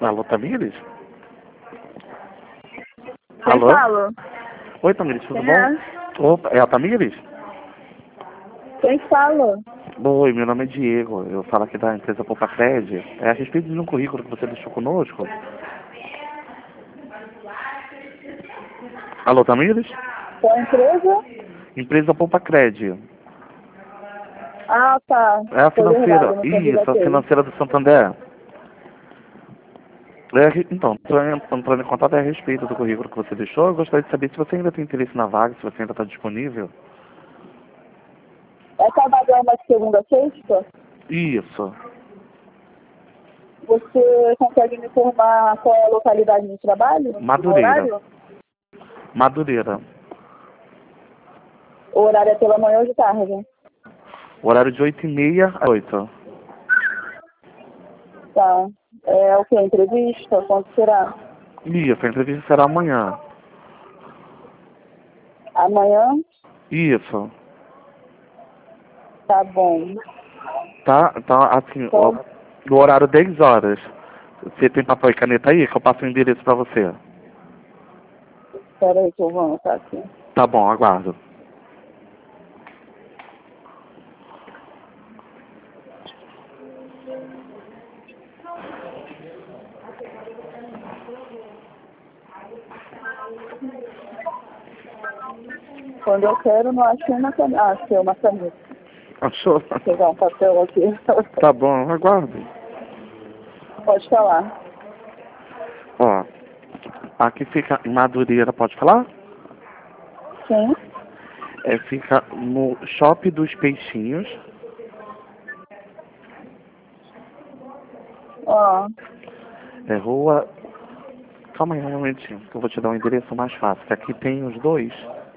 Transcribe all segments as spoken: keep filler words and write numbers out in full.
Alô, Tamires? Quem Alô? fala? Oi, Tamires, tudo Quem bom? é? Opa, é a Tamires? Quem fala? Oi, meu nome é Diego. Eu falo aqui da empresa Poupa-Cred. É a respeito de um currículo que você deixou conosco. Alô, Tamires? Qual empresa? Empresa Poupa-Cred. Ah, tá. É a Tô financeira. ligado, não Isso, a candidatei. financeira do Santander. É, a re- então, estou entrando em contato a respeito do currículo que você deixou. Eu gostaria de saber se você ainda tem interesse na vaga, se você ainda está disponível. É trabalhando de segunda a sexta? Isso. Você consegue me informar qual é a localidade de trabalho? O Madureira. horário? Madureira. O horário é pela manhã ou de tarde? Horário de oito e meia às oito. Tá. É o que? Entrevista? Quanto será? Isso, a entrevista será amanhã. Amanhã? Isso. Tá bom. Tá, tá assim, ó, Então, no horário dez horas. Você tem papel e caneta aí que eu passo o endereço pra você? espera aí que eu vou anotar aqui. Tá bom, aguardo. Quando eu quero, não achei uma caneta. Ah, achei uma caneta. Achou? Vou pegar um papel aqui. Tá bom, aguardo. Pode falar. Ó, aqui fica em Madureira, pode falar? Sim. É, fica no Shopping dos Peixinhos. Ó. É rua... Calma aí um momentinho, que eu vou te dar um endereço mais fácil, que aqui tem os dois.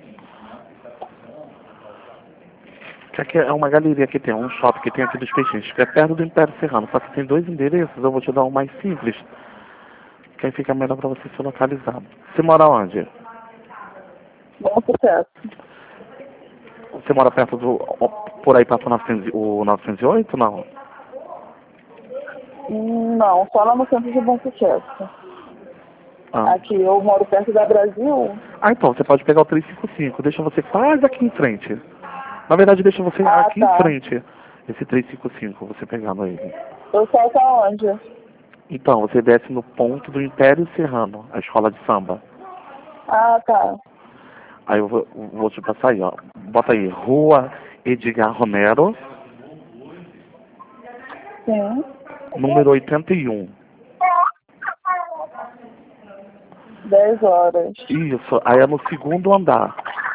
Que aqui é uma galeria que tem, um shopping que tem aqui dos Peixinhos, que é perto do Império Serrano. Só que tem dois endereços, eu vou te dar um mais simples, que aí fica melhor pra você se localizar. Você mora onde? Bom sucesso. Você mora perto do... Por aí passa o novecentos, o novecentos e oito, não? Hum, Não, só lá no centro de Bom Sucesso. Ah. Aqui eu moro perto da Brasil. Ah, então, você pode pegar o trezentos e cinquenta e cinco, deixa você quase aqui em frente. Na verdade, deixa você Ah, aqui em tá. frente, esse trezentos e cinquenta e cinco, você pegando ele. Eu solto aonde? Então, você desce no ponto do Império Serrano, a escola de samba. Ah, tá. Aí eu vou, vou te passar aí, ó. Bota aí, Rua Edgar Romero, Sim. número oitenta e um. Dez horas. Isso, aí é no segundo andar.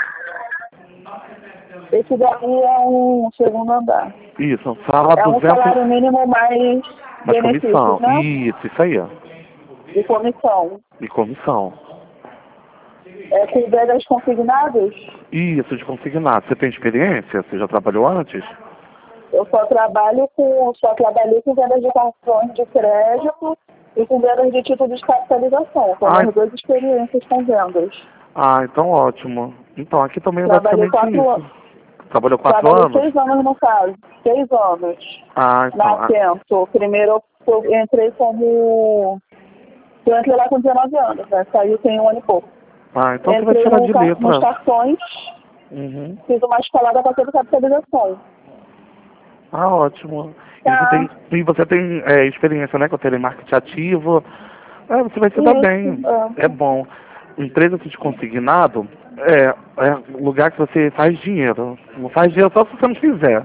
Esse daí é um segundo andar. Isso, sala É um duzentos. salário mínimo mais Mais benefícios, comissão. né? Isso, isso aí, ó. De comissão. E comissão. É com vendas consignadas? Isso, de consignado. Você tem experiência? Você já trabalhou antes? Eu só trabalho com, só trabalhei com vendas de cartões de crédito e com vendas de título de capitalização. São Ai. as duas experiências com vendas. Ah, então ótimo. Então, aqui também é Trabalhei basicamente quatro isso. Trabalhou quatro Trabalhei anos? seis anos no caso. Seis anos. Ah, então. Na Ah, Atento. Primeiro eu entrei como... Eu entrei lá com dezenove anos, né? Saí tem um ano e pouco. ah, então você vai Entrei tirar no, de car- nos letra. cartões, Uhum. fiz uma escalada para ter capitalização. Ah, ótimo. E você Tá. tem, e você tem é, experiência, né, com telemarketing ativo. É, você vai se dar Isso. bem. É. É bom. Empresa de consignado é, é lugar que você faz dinheiro. Não faz dinheiro só se você não fizer.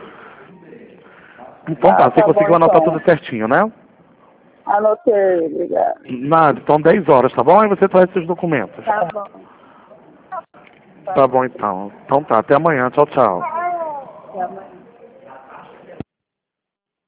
Então tá, Ah, você tá bom conseguiu anotar então. tudo certinho, né? Anotei, obrigada. Nada, então dez horas, tá bom? Aí você traz seus documentos. Tá bom. Tá bom então. Então tá, até amanhã. Tchau, tchau. Até amanhã.